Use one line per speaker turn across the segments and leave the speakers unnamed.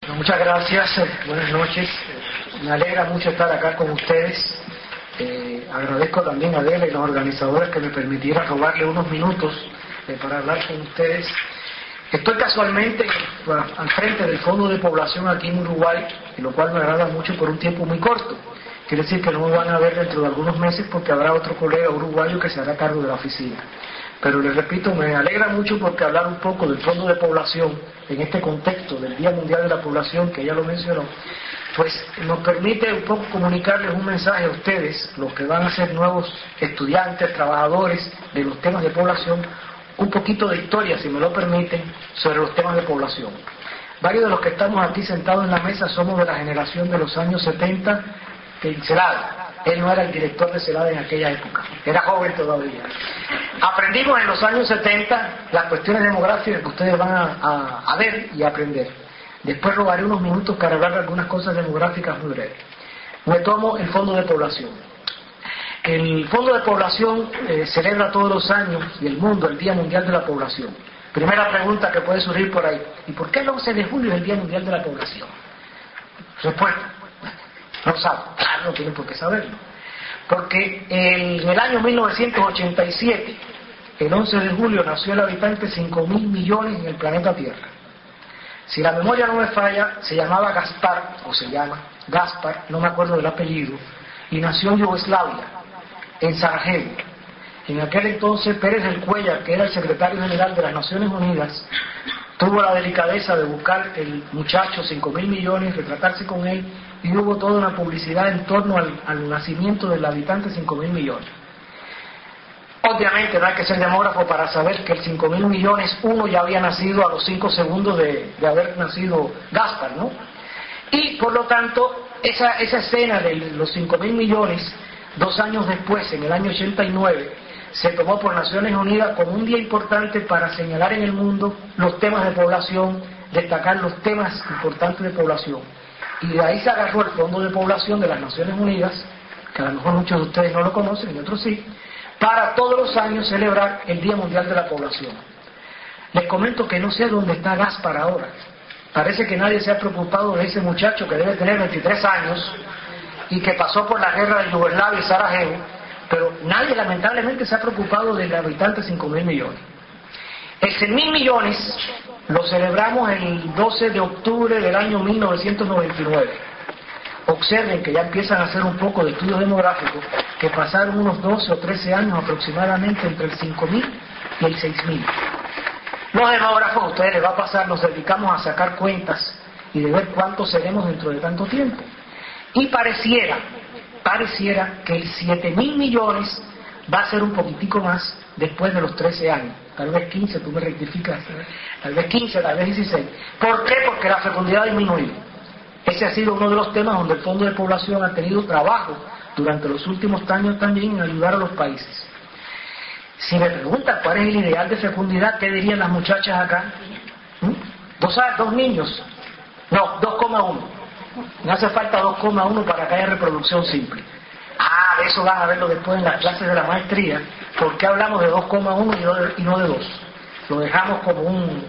Muchas gracias, buenas noches. Me alegra mucho estar acá con ustedes. Agradezco también a Adela y los organizadores que me permitieran robarle unos minutos para hablar con ustedes. Estoy casualmente al frente del Fondo de Población aquí en Uruguay, y lo cual me agrada mucho por un tiempo muy corto. Quiere decir que no me van a ver dentro de algunos meses porque habrá otro colega uruguayo que se hará cargo de la oficina. Pero les repito, me alegra mucho porque hablar un poco del Fondo de Población en este contexto del Día Mundial de la Población, que ella lo mencionó, pues nos permite un poco comunicarles un mensaje a ustedes, los que van a ser nuevos estudiantes, trabajadores de los temas de población, un poquito de historia, si me lo permiten, sobre los temas de población. Varios de los que estamos aquí sentados en la mesa somos de la generación de los años 70 de Celada. Él no era el director de Celada en aquella época, era joven todavía. Aprendimos en los años 70 las cuestiones demográficas que ustedes van a ver y aprender. Después robaré unos minutos para hablar de algunas cosas demográficas muy breves. Me tomo el Fondo de Población. El Fondo de Población celebra todos los años y el mundo el Día Mundial de la Población. Primera pregunta que puede surgir por ahí: ¿y por qué el 11 de julio es el Día Mundial de la Población? Respuesta: no saben, no tienen por qué saberlo. Porque en el año 1987, el 11 de julio, nació el habitante 5.000 millones en el planeta Tierra. Si la memoria no me falla, se llamaba Gaspar, o se llama Gaspar, no me acuerdo del apellido, y nació en Yugoslavia, en Sarajevo. En aquel entonces, Pérez del Cuellar, que era el secretario general de las Naciones Unidas, tuvo la delicadeza de buscar el muchacho, 5.000 millones, retratarse con él, y hubo toda una publicidad en torno al nacimiento del habitante 5.000 millones. Obviamente no hay que ser demógrafo para saber que el 5.000 millones, uno ya había nacido a los 5 segundos de haber nacido Gaspar, ¿no? Y por lo tanto, esa escena de los 5.000 millones, 2 años después, en el año 89, se tomó por Naciones Unidas como un día importante para señalar en el mundo los temas de población, destacar los temas importantes de población. Y de ahí se agarró el Fondo de Población de las Naciones Unidas, que a lo mejor muchos de ustedes no lo conocen y otros sí, para todos los años celebrar el Día Mundial de la Población. Les comento que no sé dónde está Gaspar ahora. Parece que nadie se ha preocupado de ese muchacho que debe tener 23 años y que pasó por la guerra de Yugoslavia y Sarajevo, pero nadie lamentablemente se ha preocupado del habitante 5.000 millones. El 100.000 millones lo celebramos el 12 de octubre del año 1999. Observen que ya empiezan a hacer un poco de estudio demográfico, que pasaron unos 12 o 13 años aproximadamente entre el 5.000 y el 6.000. Los demógrafos, a ustedes les va a pasar, nos dedicamos a sacar cuentas y de ver cuántos seremos dentro de tanto tiempo. Y pareciera que el 7.000 millones va a ser un poquitico más después de los 13 años. Tal vez 15, tú me rectificas, tal vez 15, tal vez 16. ¿Por qué? Porque la fecundidad ha disminuido. Ese ha sido uno de los temas donde el Fondo de Población ha tenido trabajo durante los últimos años también en ayudar a los países. Si me preguntan cuál es el ideal de fecundidad, ¿qué dirían las muchachas acá? ¿Dos niños? No, 2,1. No hace falta 2,1 para que haya reproducción simple. De eso van a verlo después en las clases de la maestría. ¿Por qué hablamos de 2,1 y no de 2? Lo dejamos como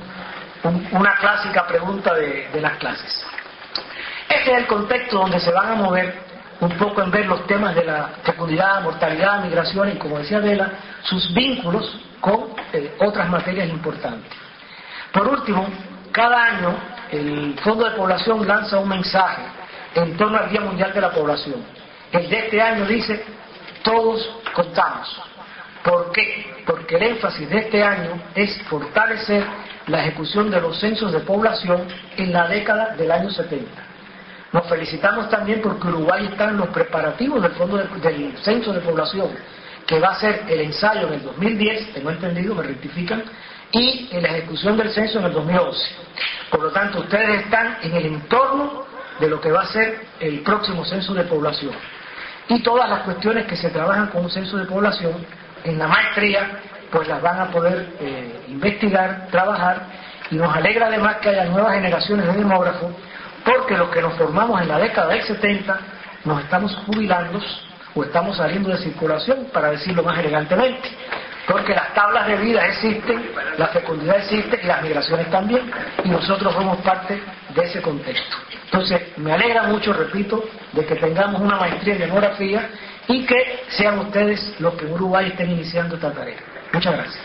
una clásica pregunta de las clases. Ese es el contexto donde se van a mover un poco en ver los temas de la fecundidad, mortalidad, migración y, como decía Adela, sus vínculos con otras materias importantes. Por último, cada año el Fondo de Población lanza un mensaje en torno al Día Mundial de la Población. El de este año dice: todos contamos. ¿Por qué? Porque el énfasis de este año es fortalecer la ejecución de los censos de población en la década del año 70. Nos felicitamos también porque Uruguay está en los preparativos del censo de población, que va a ser el ensayo en el 2010, tengo entendido, me rectifican, y en la ejecución del censo en el 2011. Por lo tanto, ustedes están en el entorno de lo que va a ser el próximo censo de población. Y todas las cuestiones que se trabajan con un censo de población, en la maestría, pues las van a poder investigar, trabajar, y nos alegra además que haya nuevas generaciones de demógrafos, porque los que nos formamos en la década del 70 nos estamos jubilando o estamos saliendo de circulación, para decirlo más elegantemente, porque las tablas de vida existen, la fecundidad existe y las migraciones también, y nosotros somos parte de ese contexto. Entonces, me alegra mucho, repito, de que tengamos una maestría en demografía y que sean ustedes los que en Uruguay estén iniciando esta tarea. Muchas gracias.